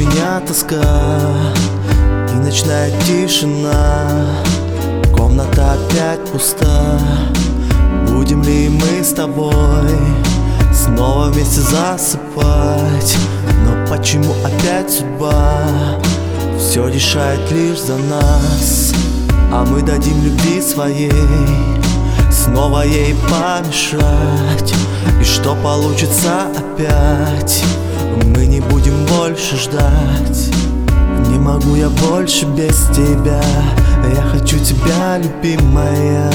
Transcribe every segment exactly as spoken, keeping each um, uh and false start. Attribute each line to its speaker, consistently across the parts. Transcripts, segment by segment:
Speaker 1: меня тоска и ночная тишина. Комната опять пуста. Будем ли мы с тобой снова вместе засыпать? Но почему опять судьба все решает лишь за нас? А мы дадим любви своей снова ей помешать. И что получится опять? Мы не будем больше ждать. Не могу я больше без тебя. Я хочу тебя, любимая.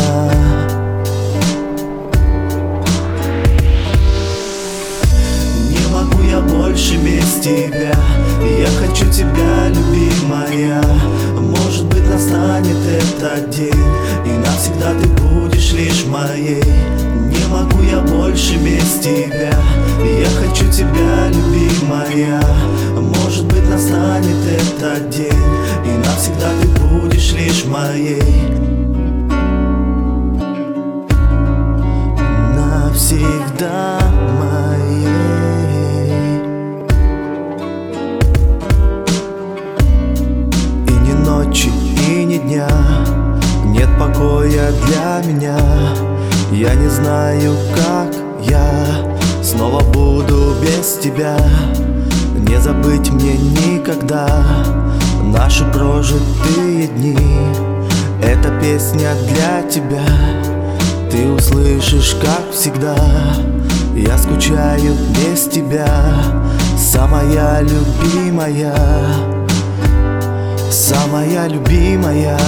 Speaker 1: Не могу я больше без тебя. Я хочу тебя, любимая. Может быть, настанет этот день, и навсегда ты будешь лишь моей. Не могу я больше без тебя. Я хочу тебя, любимая. Может быть, настанет этот день, и навсегда ты будешь лишь моей. Навсегда моей. И ни ночи, и ни дня нет покоя для меня. Я не знаю, как я снова буду без тебя. Не забыть мне никогда наши прожитые дни. Эта песня для тебя. Ты услышишь, как всегда. Я скучаю без тебя, самая любимая, самая любимая.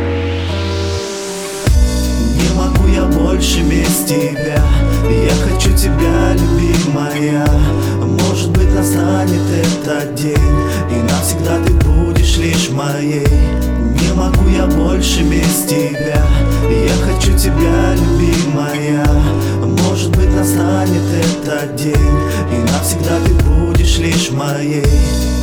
Speaker 1: Не могу я больше без тебя. Я хочу тебя, любимая. Может быть, настанет этот день, и навсегда ты будешь лишь моей. Не могу я больше без тебя. Я хочу тебя, любимая. Может быть, настанет этот день, и навсегда ты будешь лишь моей.